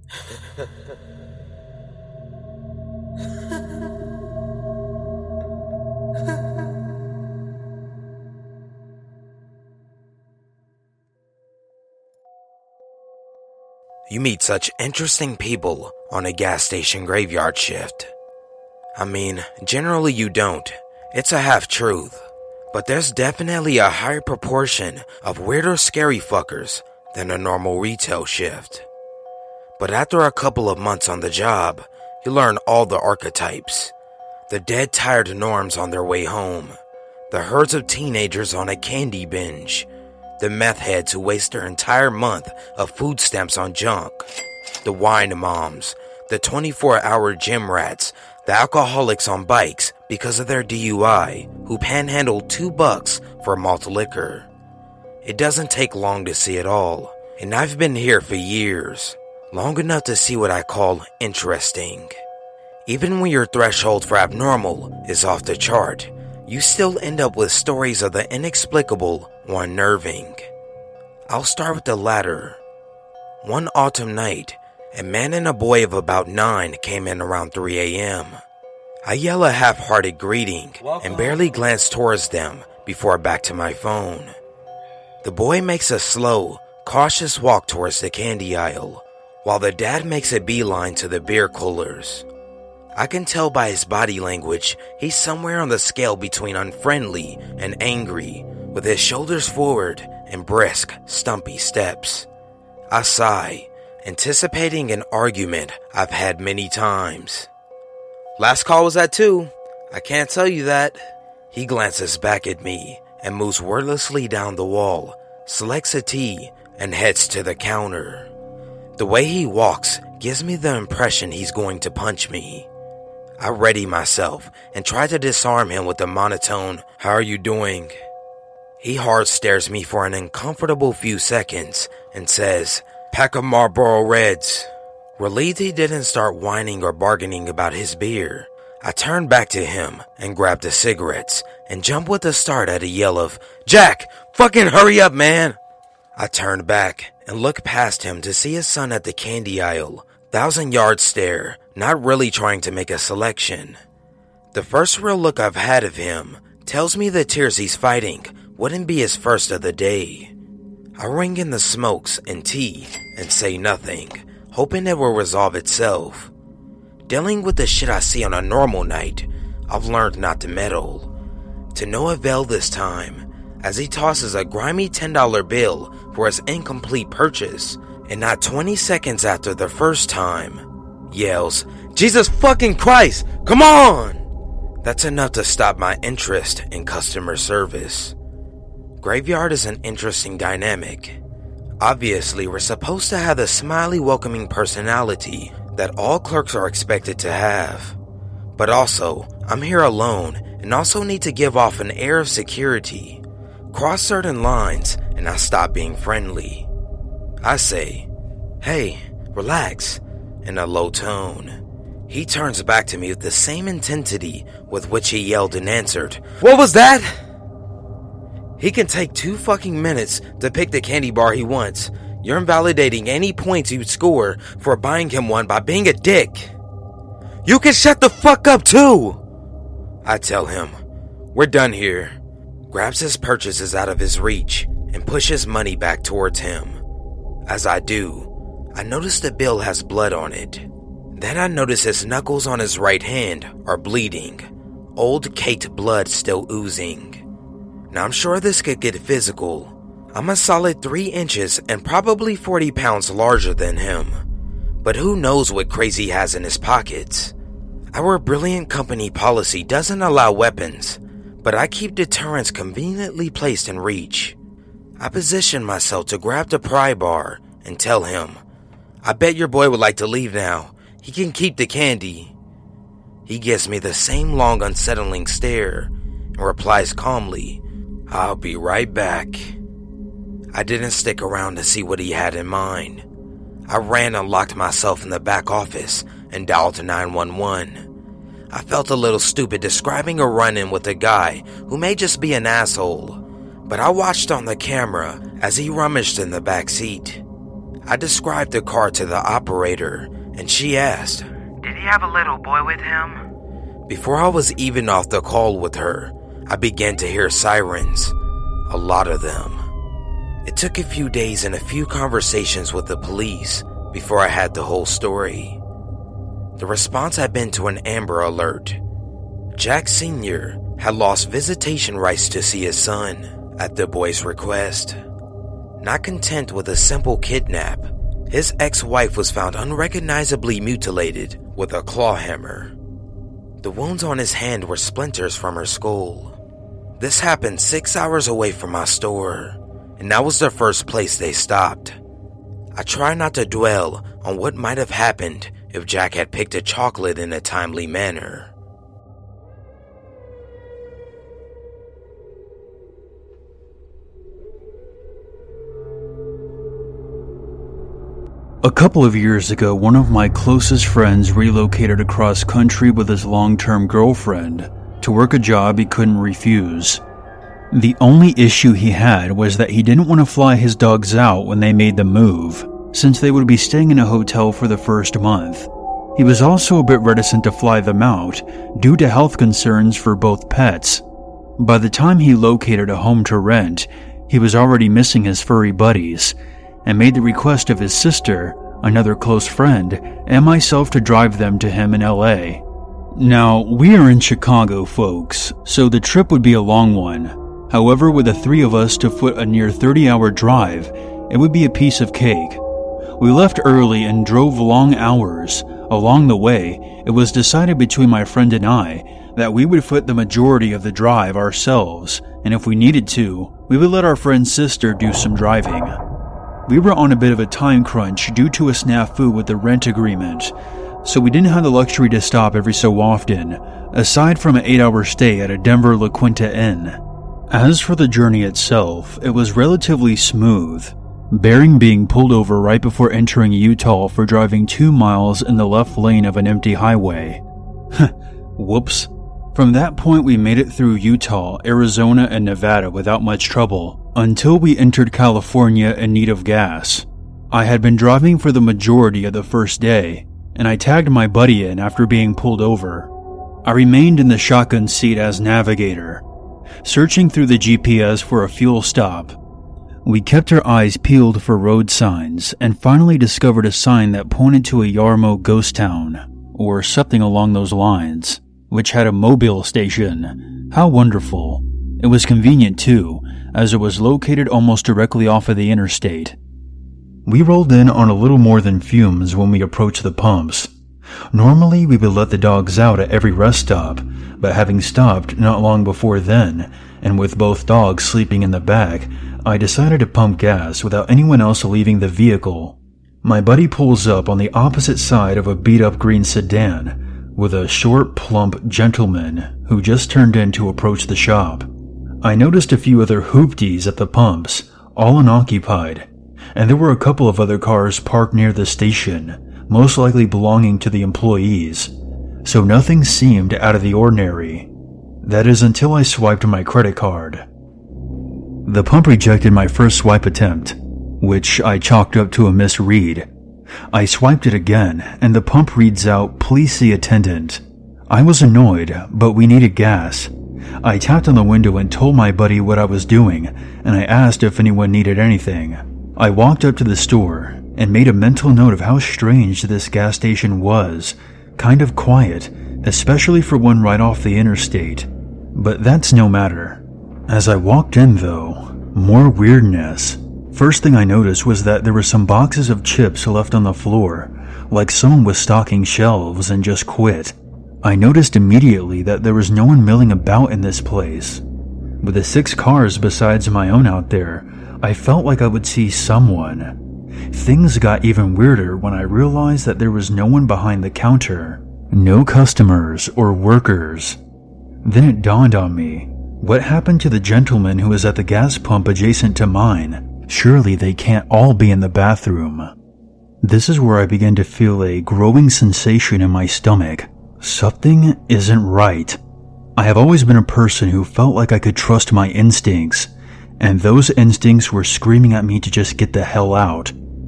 You meet such interesting people on a gas station graveyard shift. I mean, generally you don't. It's a half-truth. But there's definitely a higher proportion of weirder scary fuckers than a normal retail shift. But after a couple of months on the job, you learn all the archetypes. The dead tired norms on their way home. The herds of teenagers on a candy binge. The meth heads who waste their entire month of food stamps on junk. The wine moms. The 24-hour gym rats. The alcoholics on bikes because of their DUI who panhandle $2 for malt liquor. It doesn't take long to see it all, and I've been here for years. Long enough to see what I call interesting. Even when your threshold for abnormal is off the chart, you still end up with stories of the inexplicable or unnerving. I'll start with the latter. One autumn night, a man and a boy of about 9 came in around 3 a.m. I yell a half-hearted greeting and barely glance towards them before back to my phone. The boy makes a slow, cautious walk towards the candy aisle, while the dad makes a beeline to the beer coolers. I can tell by his body language he's somewhere on the scale between unfriendly and angry, with his shoulders forward and brisk, stumpy steps. I sigh, anticipating an argument I've had many times. Last call was at 2. I can't tell you that. He glances back at me and moves wordlessly down the wall, selects a tea, and heads to the counter. The way he walks gives me the impression he's going to punch me. I ready myself and try to disarm him with a monotone, "How are you doing?" He hard stares me for an uncomfortable few seconds and says, "Pack of Marlboro Reds." Relieved he didn't start whining or bargaining about his beer, I turned back to him and grabbed the cigarettes and jumped with a start at a yell of, "Jack, fucking hurry up, man!" I turned back and looked past him to see his son at the candy aisle, 1,000-yard stare, not really trying to make a selection. The first real look I've had of him tells me the tears he's fighting wouldn't be his first of the day. I ring in the smokes and tea and say nothing, hoping it will resolve itself. Dealing with the shit I see on a normal night, I've learned not to meddle. To no avail this time, as he tosses a grimy $10 bill for his incomplete purchase, and not 20 seconds after the first time, yells, "Jesus fucking Christ, come on!" That's enough to stop my interest in customer service. Graveyard is an interesting dynamic. Obviously, we're supposed to have the smiley, welcoming personality that all clerks are expected to have. But also, I'm here alone and also need to give off an air of security. Cross certain lines and I stop being friendly. I say, "Hey, relax," in a low tone. He turns back to me with the same intensity with which he yelled and answered, "What was that?" He can take 2 fucking minutes to pick the candy bar he wants. You're invalidating any points you'd score for buying him one by being a dick. You can shut the fuck up too! I tell him, "We're done here." Grabs his purchases out of his reach and pushes money back towards him. As I do, I notice the bill has blood on it. Then I notice his knuckles on his right hand are bleeding, old caked blood still oozing. Now I'm sure this could get physical. I'm a solid 3 inches and probably 40 pounds larger than him. But who knows what crazy he has in his pockets? Our brilliant company policy doesn't allow weapons, but I keep deterrents conveniently placed in reach. I position myself to grab the pry bar and tell him, "I bet your boy would like to leave now. He can keep the candy." He gives me the same long, unsettling stare and replies calmly, "I'll be right back." I didn't stick around to see what he had in mind. I ran and locked myself in the back office and dialed 911. I felt a little stupid describing a run-in with a guy who may just be an asshole, but I watched on the camera as he rummaged in the back seat. I described the car to the operator, and she asked, "Did he have a little boy with him?" Before I was even off the call with her, I began to hear sirens, a lot of them. It took a few days and a few conversations with the police before I had the whole story. The response had been to an Amber Alert. Jack Sr. had lost visitation rights to see his son at the boy's request. Not content with a simple kidnap, his ex-wife was found unrecognizably mutilated with a claw hammer. The wounds on his hand were splinters from her skull. This happened 6 hours away from my store, and that was the first place they stopped. I try not to dwell on what might have happened if Jack had picked a chocolate in a timely manner. A couple of years ago, one of my closest friends relocated across country with his long-term girlfriend to work a job he couldn't refuse. The only issue he had was that he didn't want to fly his dogs out when they made the move, since they would be staying in a hotel for the first month. He was also a bit reticent to fly them out due to health concerns for both pets. By the time he located a home to rent, he was already missing his furry buddies, and made the request of his sister, another close friend, and myself to drive them to him in LA. Now, we are in Chicago, folks, so the trip would be a long one. However, with the three of us to foot a near 30-hour drive, it would be a piece of cake. We left early and drove long hours. Along the way, it was decided between my friend and I that we would foot the majority of the drive ourselves, and if we needed to, we would let our friend's sister do some driving. We were on a bit of a time crunch due to a snafu with the rent agreement, so we didn't have the luxury to stop every so often, aside from an 8-hour stay at a Denver La Quinta Inn. As for the journey itself, it was relatively smooth, bearing being pulled over right before entering Utah for driving 2 miles in the left lane of an empty highway. Whoops. From that point we made it through Utah, Arizona, and Nevada without much trouble, until we entered California in need of gas. I had been driving for the majority of the first day, and I tagged my buddy in after being pulled over. I remained in the shotgun seat as navigator, searching through the GPS for a fuel stop. We kept our eyes peeled for road signs, and finally discovered a sign that pointed to a Yarmo ghost town, or something along those lines, which had a mobile station. How wonderful. It was convenient too, as it was located almost directly off of the interstate. We rolled in on a little more than fumes when we approached the pumps. Normally we would let the dogs out at every rest stop, but having stopped not long before then, and with both dogs sleeping in the back, I decided to pump gas without anyone else leaving the vehicle. My buddy pulls up on the opposite side of a beat-up green sedan, with a short, plump gentleman who just turned in to approach the shop. I noticed a few other hoopties at the pumps, all unoccupied, and there were a couple of other cars parked near the station, most likely belonging to the employees, so nothing seemed out of the ordinary. That is until I swiped my credit card. The pump rejected my first swipe attempt, which I chalked up to a misread. I swiped it again, and the pump reads out, "Please see attendant." I was annoyed, but we needed gas. I tapped on the window and told my buddy what I was doing, and I asked if anyone needed anything. I walked up to the store and made a mental note of how strange this gas station was. Kind of quiet, especially for one right off the interstate. But that's no matter. As I walked in though, more weirdness. First thing I noticed was that there were some boxes of chips left on the floor, like someone was stocking shelves and just quit. I noticed immediately that there was no one milling about in this place. With the 6 cars besides my own out there, I felt like I would see someone. Things got even weirder when I realized that there was no one behind the counter. No customers or workers. Then it dawned on me. What happened to the gentleman who was at the gas pump adjacent to mine? Surely they can't all be in the bathroom. This is where I began to feel a growing sensation in my stomach. Something isn't right. I have always been a person who felt like I could trust my instincts, and those instincts were screaming at me to just get the hell out.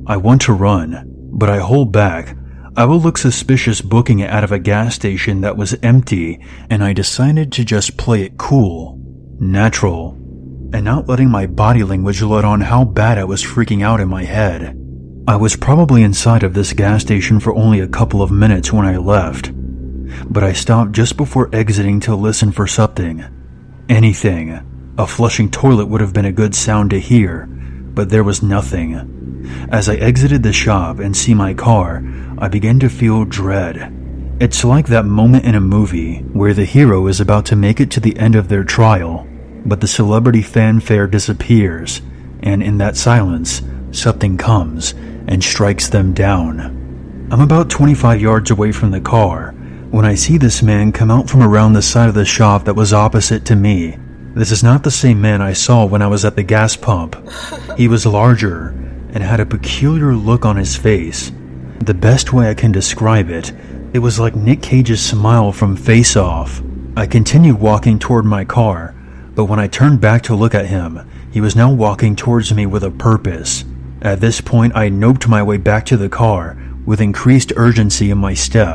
I want to run, but I hold back. I will look suspicious booking it out of a gas station that was empty, and I decided to just play it cool, natural, and not letting my body language let on how bad I was freaking out in my head. I was probably inside of this gas station for only a couple of minutes when I left, but I stopped just before exiting to listen for something. Anything. A flushing toilet would have been a good sound to hear, but there was nothing. As I exited the shop and see my car, I began to feel dread. It's like that moment in a movie where the hero is about to make it to the end of their trial, but the celebrity fanfare disappears, and in that silence, something comes and strikes them down. I'm about 25 yards away from the car when I see this man come out from around the side of the shop that was opposite to me. This is not the same man I saw when I was at the gas pump. He was larger and had a peculiar look on his face. The best way I can describe it, it was like Nick Cage's smile from Face Off. I continued walking toward my car, but when I turned back to look at him, he was now walking towards me with a purpose. At this point, I noped my way back to the car with increased urgency in my step.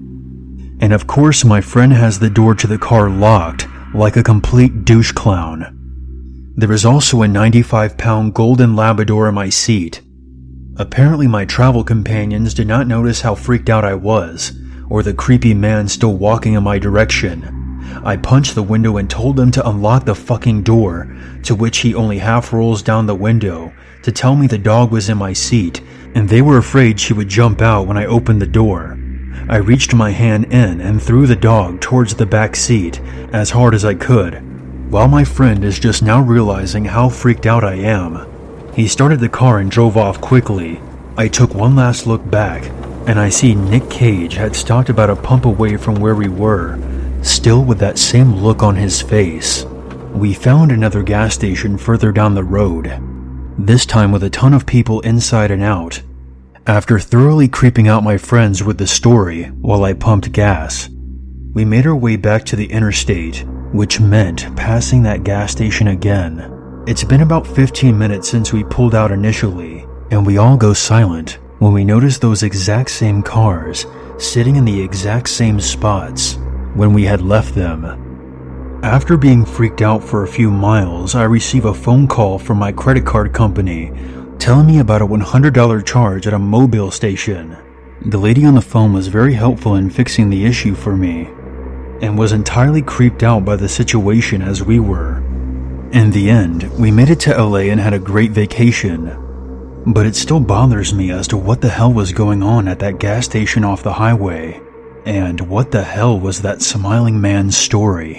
And of course, my friend has the door to the car locked, like a complete douche clown. There is also a 95-pound golden Labrador in my seat. Apparently my travel companions did not notice how freaked out I was, or the creepy man still walking in my direction. I punched the window and told them to unlock the fucking door, to which he only half rolls down the window to tell me the dog was in my seat, and they were afraid she would jump out when I opened the door. I reached my hand in and threw the dog towards the back seat as hard as I could, while my friend is just now realizing how freaked out I am. He started the car and drove off quickly. I took one last look back, and I see Nick Cage had stopped about a pump away from where we were, still with that same look on his face. We found another gas station further down the road, this time with a ton of people inside and out. After thoroughly creeping out my friends with the story while I pumped gas, we made our way back to the interstate, which meant passing that gas station again. It's been about 15 minutes since we pulled out initially, and we all go silent when we notice those exact same cars sitting in the exact same spots when we had left them. After being freaked out for a few miles, I receive a phone call from my credit card company telling me about a $100 charge at a Mobile station. The lady on the phone was very helpful in fixing the issue for me, and was entirely creeped out by the situation as we were. In the end, we made it to LA and had a great vacation, but it still bothers me as to what the hell was going on at that gas station off the highway, and what the hell was that smiling man's story.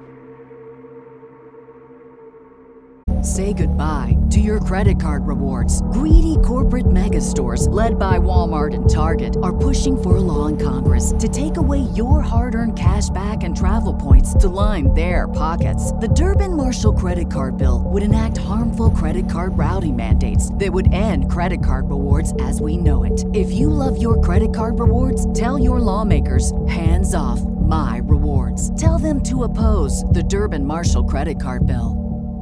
Say goodbye to your credit card rewards. Greedy corporate mega stores, led by Walmart and Target, are pushing for a law in Congress to take away your hard-earned cash back and travel points to line their pockets. The Durbin-Marshall credit card bill would enact harmful credit card routing mandates that would end credit card rewards as we know it. If you love your credit card rewards, tell your lawmakers, hands off my rewards. Tell them to oppose the Durbin-Marshall credit card bill.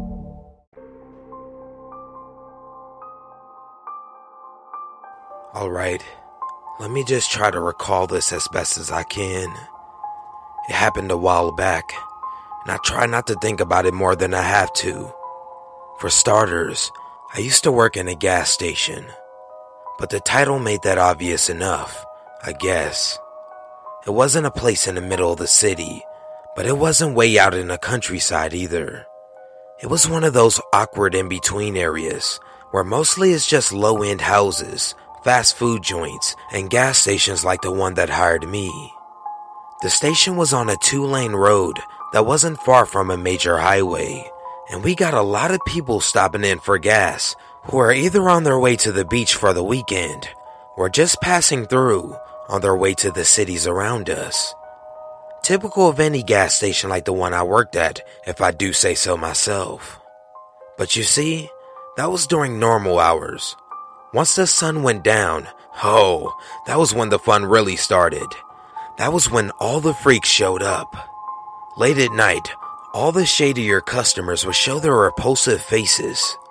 Alright, let me just try to recall this as best as I can. It happened a while back, and I try not to think about it more than I have to. For starters, I used to work in a gas station, but the title made that obvious enough, I guess. It wasn't a place in the middle of the city, but it wasn't way out in the countryside either. It was one of those awkward in-between areas, where mostly it's just low-end houses, fast food joints, and gas stations like the one that hired me. The station was on a 2-lane road that wasn't far from a major highway, and we got a lot of people stopping in for gas who are either on their way to the beach for the weekend or just passing through on their way to the cities around us. Typical of any gas station like the one I worked at, if I do say so myself. But you see, that was during normal hours. Once the sun went down, that was when the fun really started. That was when all the freaks showed up. Late at night, all the shadier customers would show their repulsive faces,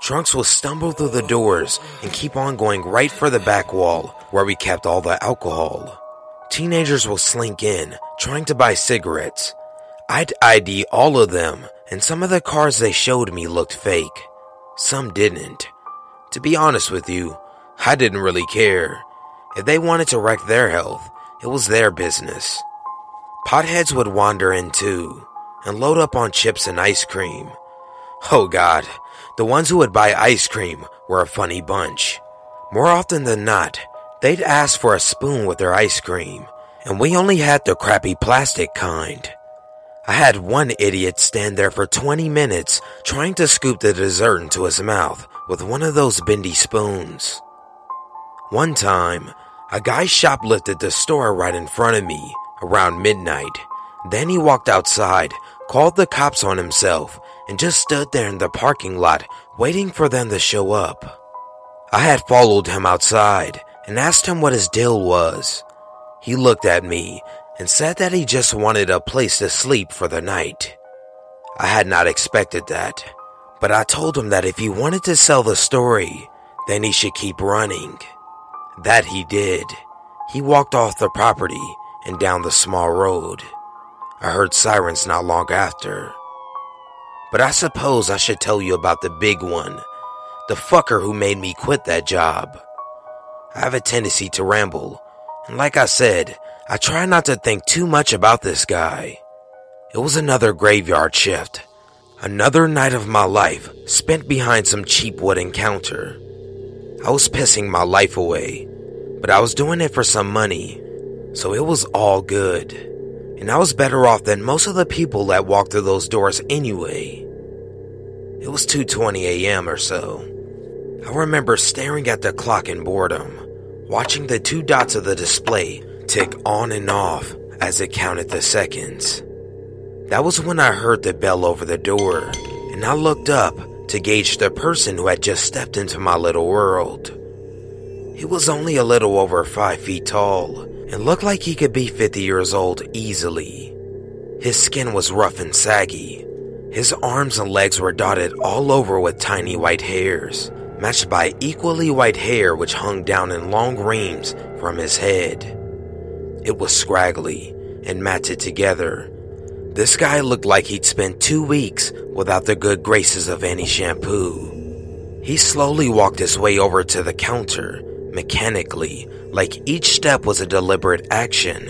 Trunks will stumble through the doors and keep on going right for the back wall where we kept all the alcohol. Teenagers will slink in, trying to buy cigarettes. I'd ID all of them, and some of the cars they showed me looked fake. Some didn't. To be honest with you, I didn't really care. If they wanted to wreck their health, it was their business. Potheads would wander in too, and load up on chips and ice cream. Oh God, the ones who would buy ice cream were a funny bunch. More often than not, they'd ask for a spoon with their ice cream, and we only had the crappy plastic kind. I had one idiot stand there for 20 minutes trying to scoop the dessert into his mouth with one of those bendy spoons. One time, a guy shoplifted the store right in front of me around midnight. Then he walked outside, called the cops on himself, and just stood there in the parking lot waiting for them to show up. I had followed him outside and asked him what his deal was. He looked at me and said that he just wanted a place to sleep for the night. I had not expected that, but I told him that if he wanted to sell the story, then he should keep running. That he did. He walked off the property and down the small road. I heard sirens not long after. But I suppose I should tell you about the big one, the fucker who made me quit that job. I have a tendency to ramble, and like I said, I try not to think too much about this guy. It was another graveyard shift. Another night of my life spent behind some cheap wooden counter. I was pissing my life away, but I was doing it for some money, so it was all good. And I was better off than most of the people that walked through those doors anyway. It was 2:20 a.m. or so. I remember staring at the clock in boredom, watching the 2 dots of the display tick on and off as it counted the seconds. That was when I heard the bell over the door, and I looked up to gauge the person who had just stepped into my little world. He was only a little over 5 feet tall and looked like he could be 50 years old easily. His skin was rough and saggy. His arms and legs were dotted all over with tiny white hairs, matched by equally white hair which hung down in long reams from his head. It was scraggly and matted together. This guy looked like he'd spent 2 weeks without the good graces of any shampoo. He slowly walked his way over to the counter, mechanically, like each step was a deliberate action.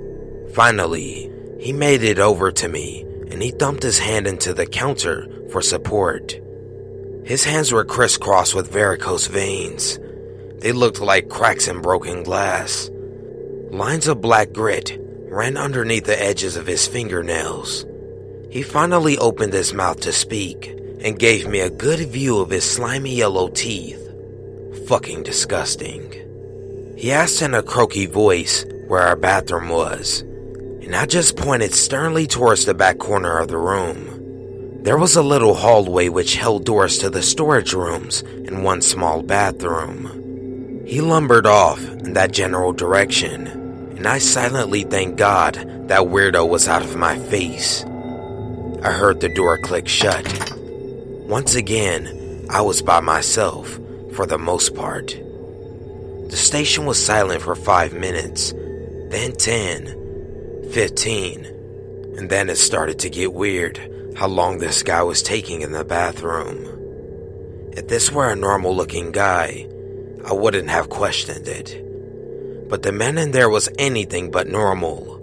Finally, he made it over to me, and he thumped his hand into the counter for support. His hands were crisscrossed with varicose veins. They looked like cracks in broken glass. Lines of black grit ran underneath the edges of his fingernails. He finally opened his mouth to speak and gave me a good view of his slimy yellow teeth. Fucking disgusting. He asked in a croaky voice where our bathroom was, and I just pointed sternly towards the back corner of the room. There was a little hallway which held doors to the storage rooms and one small bathroom. He lumbered off in that general direction, and I silently thanked God that weirdo was out of my face. I heard the door click shut. Once again, I was by myself, for the most part. The station was silent for 5 minutes, then 10, 15, and then it started to get weird how long this guy was taking in the bathroom. If this were a normal-looking guy, I wouldn't have questioned it. But the man in there was anything but normal.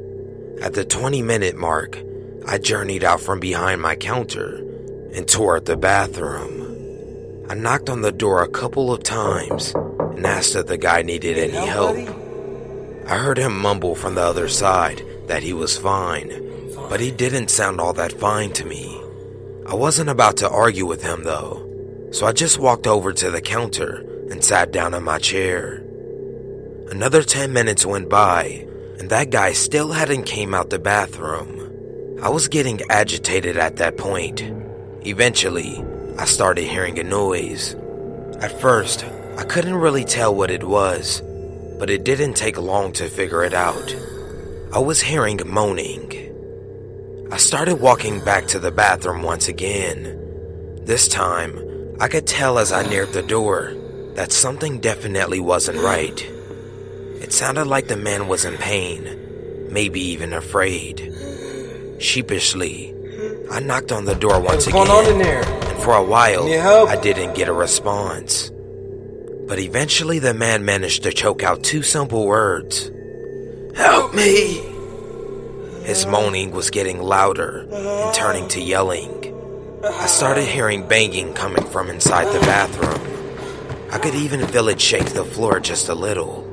At the 20-minute mark, I journeyed out from behind my counter and toward the bathroom. I knocked on the door a couple of times and asked if the guy needed any help. I heard him mumble from the other side that he was fine, but he didn't sound all that fine to me. I wasn't about to argue with him though, so I just walked over to the counter and sat down in my chair. Another 10 minutes went by, and that guy still hadn't came out the bathroom. I was getting agitated at that point. Eventually, I started hearing a noise. At first, I couldn't really tell what it was, but it didn't take long to figure it out. I was hearing moaning. I started walking back to the bathroom once again. This time, I could tell as I neared the door that something definitely wasn't right. It sounded like the man was in pain, maybe even afraid. Sheepishly, I knocked on the door once again, and for a while, I didn't get a response. But eventually the man managed to choke out 2 simple words. "Help me!" His moaning was getting louder and turning to yelling. I started hearing banging coming from inside the bathroom. I could even feel it shake the floor just a little.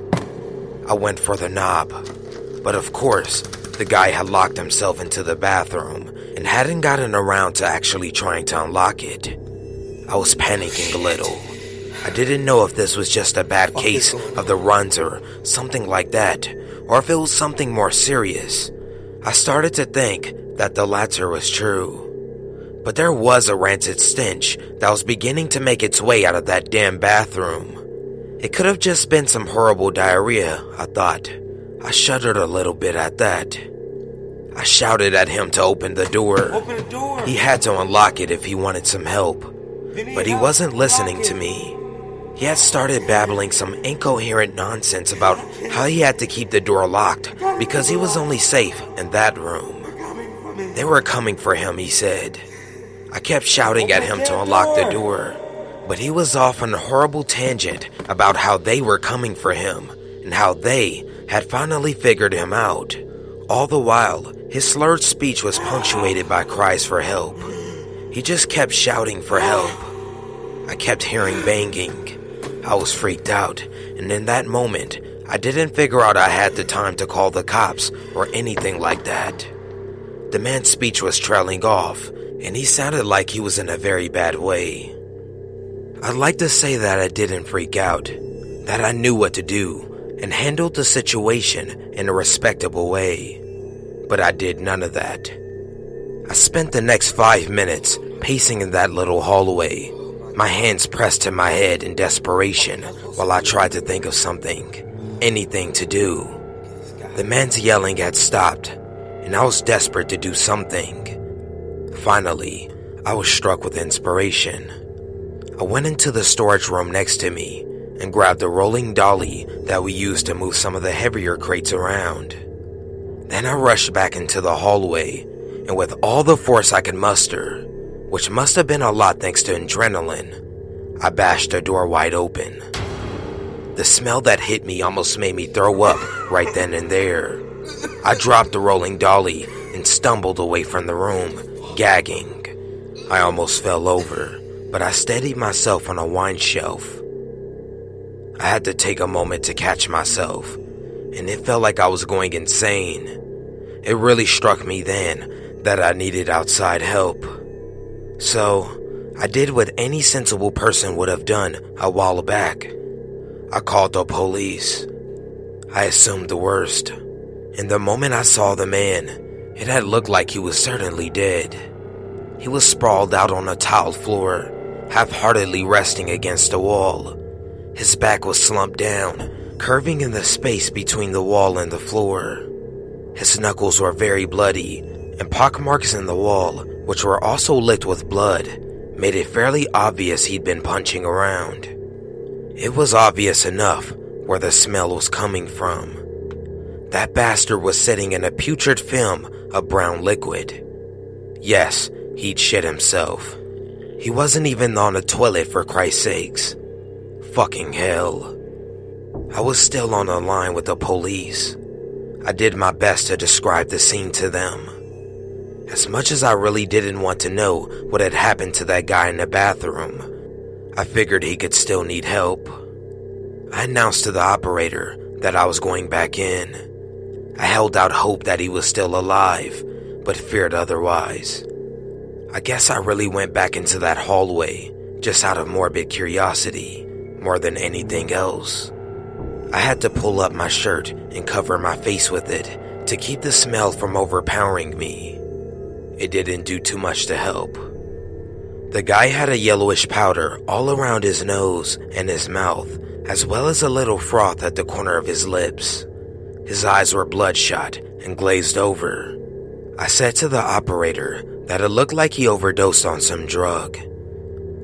I went for the knob, but of course, the guy had locked himself into the bathroom and hadn't gotten around to actually trying to unlock it. I was panicking a little. I didn't know if this was just a bad case of the runs or something like that, or if it was something more serious. I started to think that the latter was true. But there was a rancid stench that was beginning to make its way out of that damn bathroom. It could have just been some horrible diarrhea, I thought. I shuddered a little bit at that. I shouted at him to open the door. He had to unlock it if he wanted some help. But he wasn't listening to me. He had started babbling some incoherent nonsense about how he had to keep the door locked because he was only safe in that room. They were coming for him, he said. I kept shouting at him to unlock the door, but he was off on a horrible tangent about how they were coming for him and how they had finally figured him out. All the while, his slurred speech was punctuated by cries for help. He just kept shouting for help. I kept hearing banging. I was freaked out, and in that moment, I didn't figure out I had the time to call the cops or anything like that. The man's speech was trailing off, and he sounded like he was in a very bad way. I'd like to say that I didn't freak out, that I knew what to do, and handled the situation in a respectable way. But I did none of that. I spent the next 5 minutes pacing in that little hallway, my hands pressed to my head in desperation while I tried to think of something, anything to do. The man's yelling had stopped, and I was desperate to do something. Finally, I was struck with inspiration. I went into the storage room next to me and grabbed a rolling dolly that we used to move some of the heavier crates around. Then I rushed back into the hallway, and with all the force I could muster, which must have been a lot thanks to adrenaline, I bashed the door wide open. The smell that hit me almost made me throw up right then and there. I dropped the rolling dolly and stumbled away from the room, gagging. I almost fell over, but I steadied myself on a wine shelf. I had to take a moment to catch myself, and it felt like I was going insane. It really struck me then that I needed outside help. So, I did what any sensible person would have done a while back. I called the police. I assumed the worst. And the moment I saw the man, it had looked like he was certainly dead. He was sprawled out on a tiled floor, half-heartedly resting against a wall. His back was slumped down, curving in the space between the wall and the floor. His knuckles were very bloody, and pockmarks in the wall, which were also licked with blood, made it fairly obvious he'd been punching around. It was obvious enough where the smell was coming from. That bastard was sitting in a putrid film of brown liquid. Yes, he'd shit himself. He wasn't even on a toilet, for Christ's sakes. Fucking hell. I was still on the line with the police. I did my best to describe the scene to them. As much as I really didn't want to know what had happened to that guy in the bathroom, I figured he could still need help. I announced to the operator that I was going back in. I held out hope that he was still alive, but feared otherwise. I guess I really went back into that hallway just out of morbid curiosity, more than anything else. I had to pull up my shirt and cover my face with it to keep the smell from overpowering me. It didn't do too much to help. The guy had a yellowish powder all around his nose and his mouth, as well as a little froth at the corner of his lips. His eyes were bloodshot and glazed over. I said to the operator that it looked like he overdosed on some drug.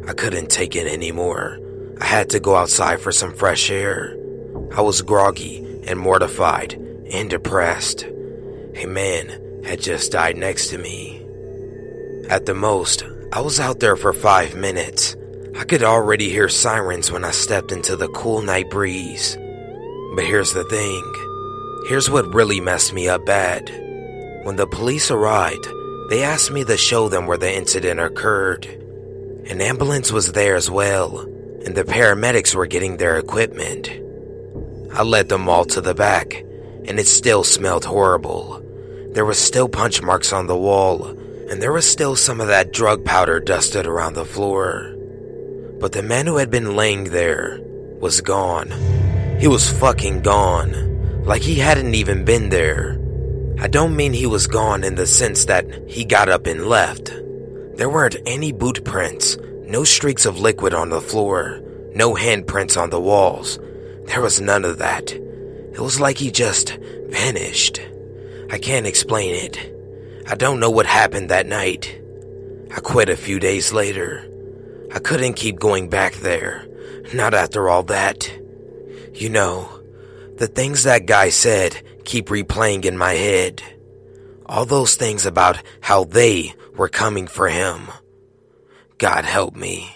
I couldn't take it anymore. I had to go outside for some fresh air. I was groggy and mortified and depressed. A man had just died next to me. At the most, I was out there for 5 minutes. I could already hear sirens when I stepped into the cool night breeze. But here's the thing. Here's what really messed me up bad. When the police arrived, they asked me to show them where the incident occurred. An ambulance was there as well, and the paramedics were getting their equipment. I led them all to the back, and it still smelled horrible. There were still punch marks on the wall, and there was still some of that drug powder dusted around the floor. But the man who had been laying there was gone. He was fucking gone, like he hadn't even been there. I don't mean he was gone in the sense that he got up and left. There weren't any boot prints, no streaks of liquid on the floor, no handprints on the walls. There was none of that. It was like he just vanished. I can't explain it. I don't know what happened that night. I quit a few days later. I couldn't keep going back there, not after all that. You know, the things that guy said keep replaying in my head. All those things about how they were coming for him. God help me.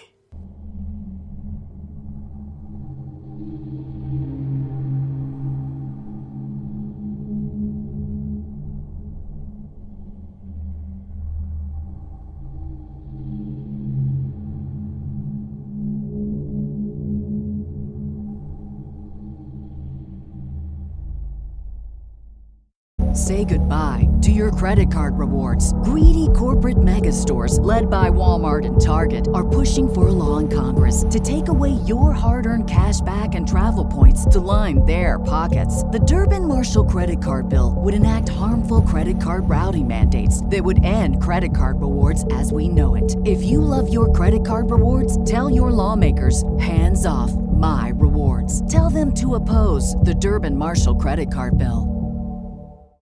Say goodbye to your credit card rewards. Greedy corporate mega stores, led by Walmart and Target, are pushing for a law in Congress to take away your hard-earned cash back and travel points to line their pockets. The Durbin-Marshall credit card bill would enact harmful credit card routing mandates that would end credit card rewards as we know it. If you love your credit card rewards, tell your lawmakers, hands off my rewards. Tell them to oppose the Durbin-Marshall credit card bill.